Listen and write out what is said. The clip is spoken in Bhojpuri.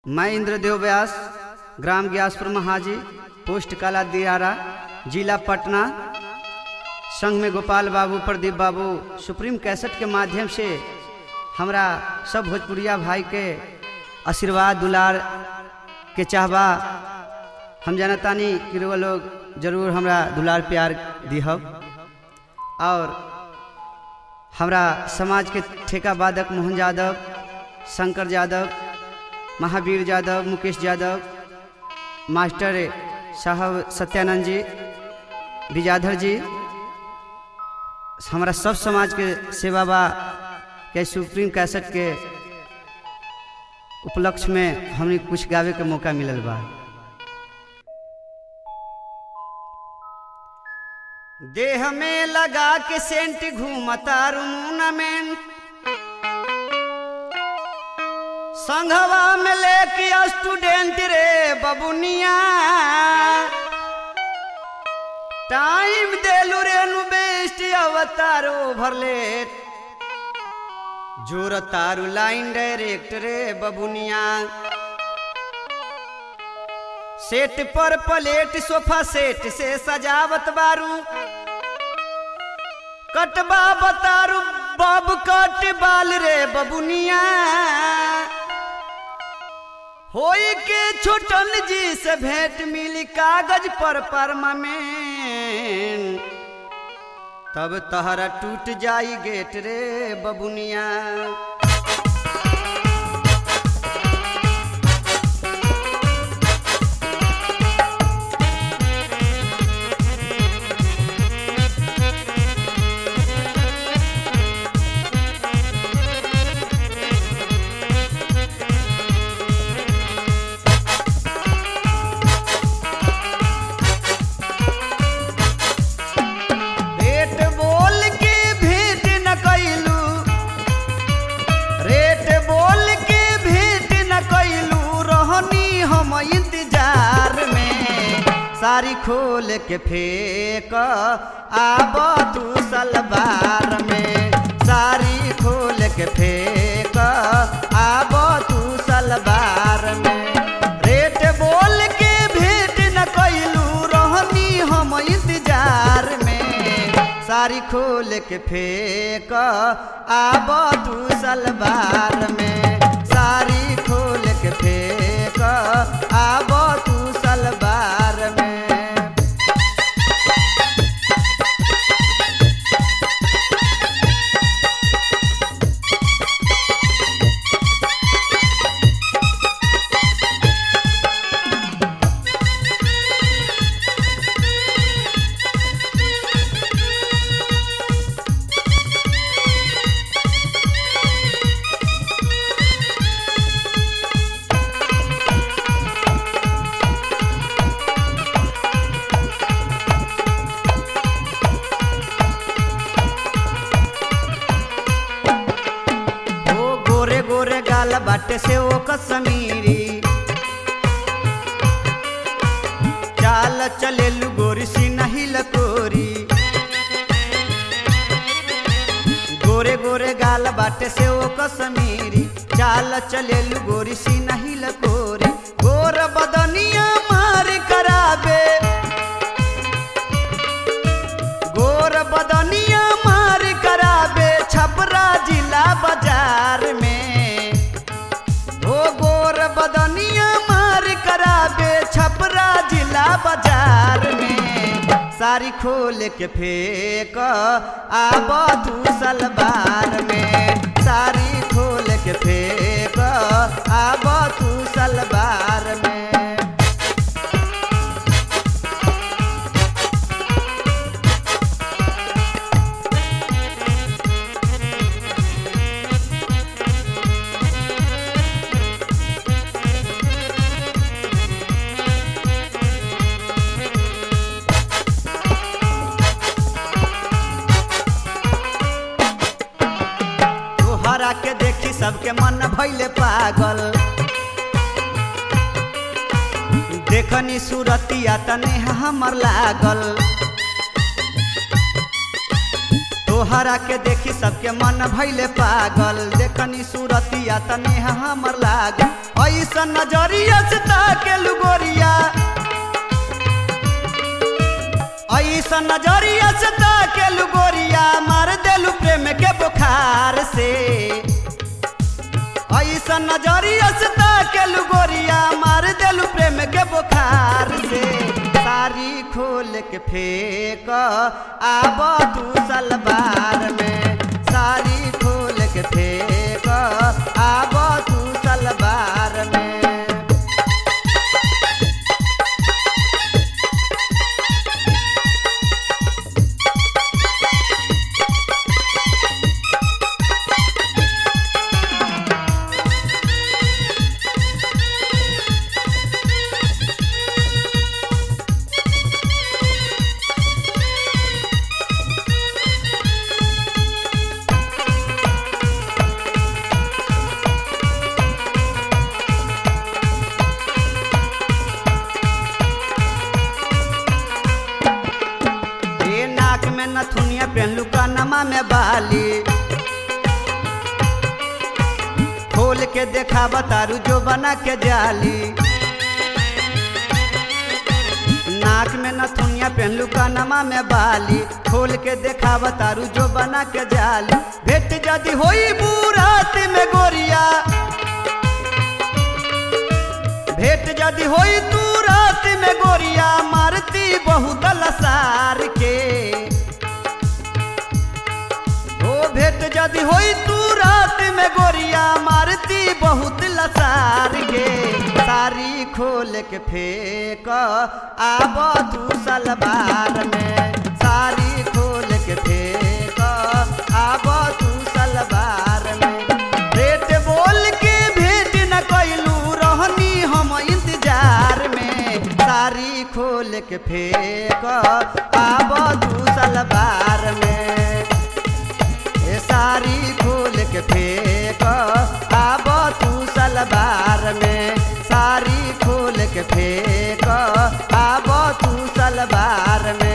मैं इंद्रदेव व्यास, ग्राम ग्यासपुर महाजी, पोस्ट काला दियारा, जिला पटना, संघ में गोपाल बाबू, प्रदीप बाबू, सुप्रीम कैसेट के माध्यम से हमरा सब भोजपुरिया भाई के आशीर्वाद दुलार के चाहबा। हम जानतानी कि वो लोग जरूर हमरा दुलार प्यार दिहब। और हमरा समाज के ठेका वादक मोहन यादव, शंकर यादव, महावीर यादव, मुकेश यादव, मास्टर साहब सत्यानंद जी, विजाधर जी, हमारा सब समाज के सेवा बा के सुप्रीम कैसेट के उपलक्ष्य में हमने कुछ गावे के मौका मिलल बा। देह में लगा के सेंट घूमता टूर्नामेंट, संघवा में लेके स्टूडेंट रे बबुनिया, टाइम देलू रेनु बेस्ट अवतारो भरलेट, जोर तारू लाइन डायरेक्ट रे बबुनिया। सेट पर प्लेट सोफा सेट से सजावत बारू, कटबा बतारू बब कट बाल रे बबुनिया। होई के छोटन जी से भेंट मिली कागज पर परमामेंट, तब तहरा टूट जाई गेट रे बबुनिया। सारी खोल के फेंक आब तू सलवार में, सारी खोल के फेंक आब तू सलवार में। रेट बोल के भेंट न कैलू रहनी हम इंतजार में, सारी खोल के फेंक आब तू सलवार में, सारी खोल के फेंक आब तू सलवार में। बाटे से ओ कश्मीरी चाल चले गोरी सी नहीं लकोरी, गोरे गोरे गाल बाटे से ओ कश्मीरी चाल चले गोरी सी नहीं लकोरी। गोर बदनिया मार कराबे, गोर बदनिया मार कराबे छपरा जिला बाजार में। बदनिया मार कराबे छपरा जिला बाजार में, सारी खोल के फेंक आब तू सलवार में, सारी खोल के फेंक आब तू सलवार में। के देखी सबके मन भइले पागल, देखनी सूरतिया तने हमर लागल। तोहरा के देखी सबके मन भइले पागल, देखनी सूरतिया तने हमर लागल। ऐसा नजरिया से ताकेलु गोरिया, ऐसा नजरिया से ताकेलु गोरिया, मार देलु प्रेम के बुखार से। ऐसा नजरिया से ताकेलु गोरिया, मार देलु प्रेम के बुखार से। सारी खोल के फेंक आब तू सलवार में, सारी खोल के फेंक आब तू सलवार में। नथुनिया पहनलू कानमा में बाली, खोल के देखा बतारू जो बना के जाली। नाक में नथुनिया पहनलू कानमा में बाली, खोल के देखा बतारू जो बना के जाली। भेट जदी होई बुरात में गोरिया, भेट जदी होई तू रात में गोरिया, मारती बहुत लसार के। भेट जदी होई तू रात में गोरिया, मारती बहुत लसार के। सारी खोल के फेंक आब तू सलवार में, सारी खोल के फेंक आब तू सलवार में। भेट बोल के भेट न कैलू, रहनी हम इंतजार में। सारी खोल के फेंक आब तू सलवार में, सारी खोल के फेंक आब तू सलवार में, सारी खोल के फेंक आब तू सलवार में।